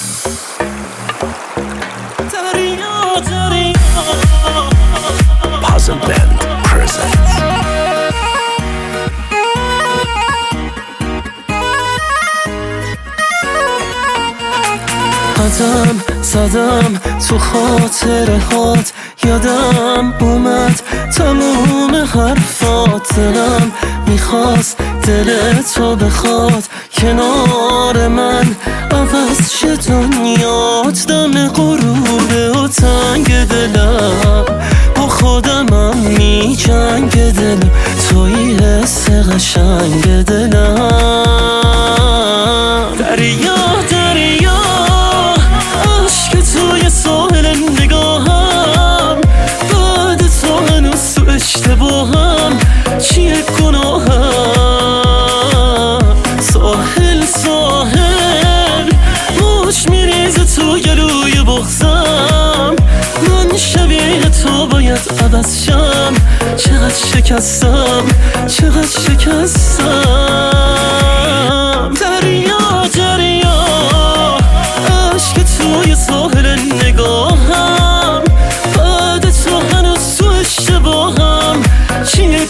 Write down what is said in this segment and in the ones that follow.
Puzzle Band presents قدم زدم تو خاطره هات، یادم اومد تموم حرفات. دلم میخواست دل تو بخواد کنار من، عوض شه دنیات. دم غروبه و تنگ دلم با خودمم میجنگ دلم، توی حس قشنگ دلم. دریا دریا عشق توی ساحل نگاهم، بعد تو هنوز تو اشتباهم، چیه گناهم؟ ساحل ساحل موج میریزه تو گلوی بغزم، من شبیه تو باید عوض شم. چقدر شکستم چقدر شکستم. دریا دریا عشق توی ساحل نگاهم، بعد تو هنوز تو اشتباهم، چیه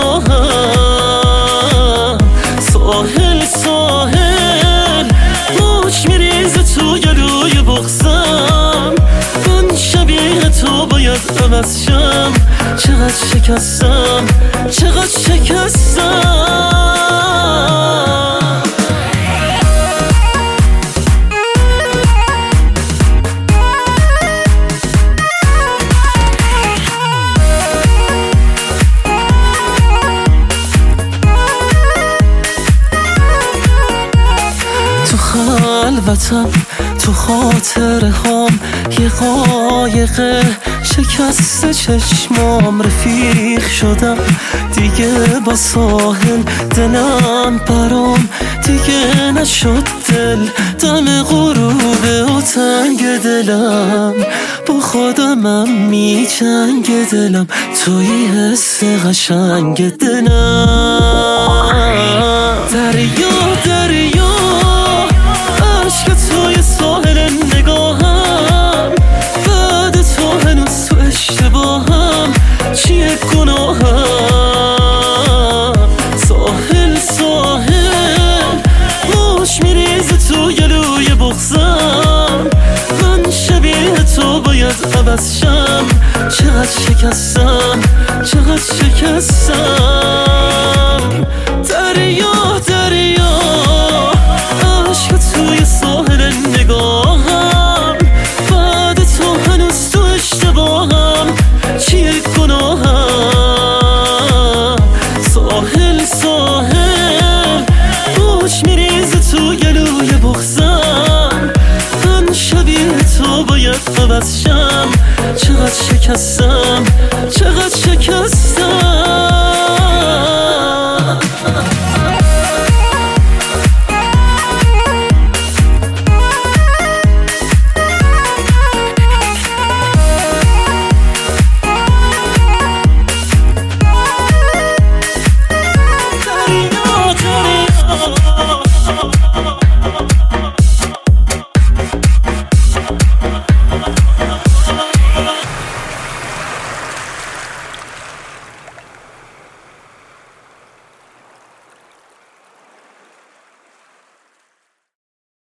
گناهم؟ ساحل ساحل موج میریزه تو گلوی بغزم، من شبیه تو باید عوض شم. چقدر شکستم چقدر شکستم. تو خلوتم تو خاطره هام، یه قایقه شکست چشمام، رفیق شدم دیگه با ساحل. دلم برام دیگه نشد دل، دم غروبه و تنگ دلم با خودمم میجنگ دلم، توی حس قشنگ دلم. دریا دریا عشق توی ساحل نگاهم، بعد تو هنوز تو اشتباهم، چیه گناهم؟ ساحل ساحل موج میریزه تو گلوی بغزم، من شبیه تو باید عوض شم. چقدر شکستم چقدر شکستم. دریا دریا عشق توی ساحل نگاهم، بعد تو هنوز تو اشتباهم، چیه گناهم؟ ساحل ساحل موج میریزه تو گلوی بغزم، من شبیه تو باید عوض شم. چقدر شکستم چقدر شکستم.